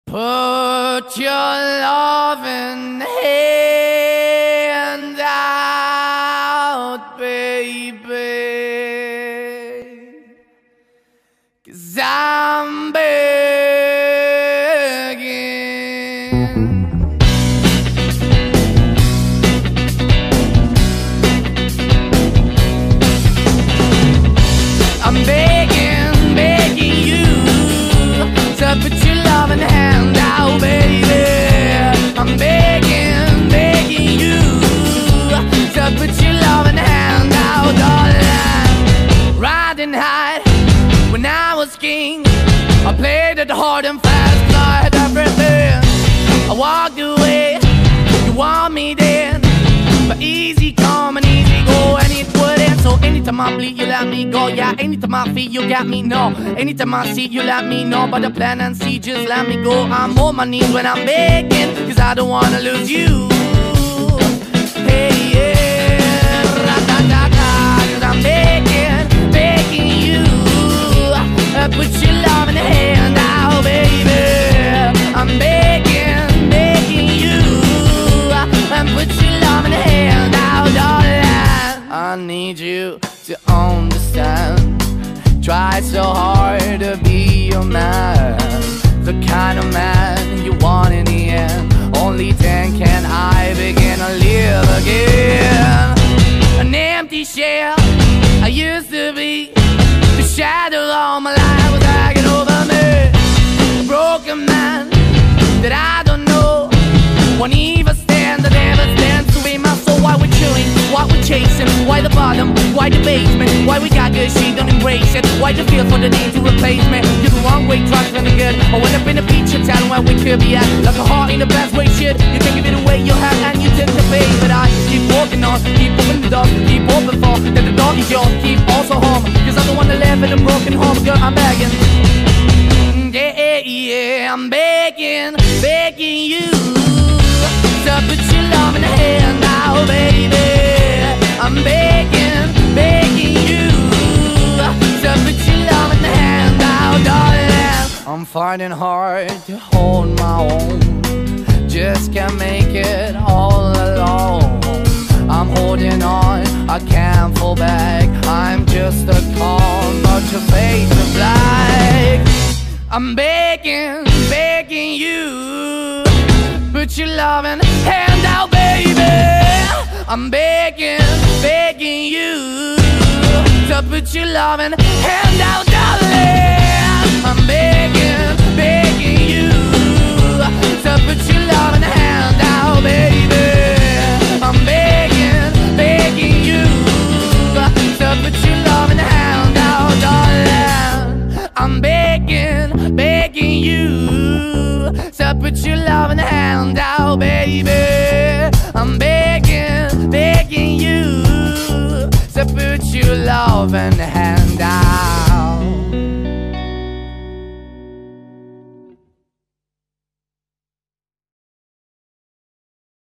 Put your loving hand out, baby, 'cause I'm begging. I'm begging, begging you to put your loving hand out, baby. I'm begging, begging you to put your loving hand out, darling. Riding high when I was king, I played it hard and fast, I had everything. I walked away, you want me then, but easy come and easy go, and it wouldn't. So anytime I bleed, you let me go. Yeah, anytime I feel, you got me, no. Anytime I see, you let me know. But the plan and see, just let me go. I'm on my knees when I'm begging, 'cause I don't wanna lose you. Hey, yeah, ra-da-da-da, 'cause I'm begging, begging you, put your love in the hand out, baby. I'm begging, begging you, put your love in the hand out, darling. I need you to understand. Try so hard to be your man, the kind of man you want in the end. Only then can I begin to live again. An empty shell I used to be, the shadow all my life was hanging over me. A broken man that I don't know, won't even stand, that never stands to be my soul. Why we're chilling, why we're chasing, why the bottom, why the basement, why we got good, she don't embrace it, why the feel for the need to replace me. You're the wrong way, trying to good. I went up in a feature town where we could be at, like a heart in the best way, shit. You can give it away, you have, and you tend to pay. But I keep walking on, keep opening the door, keep open for, that the door is yours, keep also home, 'cause I'm the one that live in a broken home. Girl, I'm begging, yeah, yeah, I'm begging, begging you to put your love in the hand now, baby. I'm begging, begging you to put your love in the hand now, darling. I'm finding hard to hold my own, just can't make it all alone. I'm holding on, I can't fall back, I'm just a call, but your face is black. I'm begging, begging you, put your loving hand out, baby. I'm begging, begging you to put your loving hand out, darling. I'm begging, begging you to put your loving hand out, baby. I'm begging, begging you to put your loving hand out, darling. I'm begging, begging you to put your loving hand out, baby. I'm begging, begging you to put your loving hand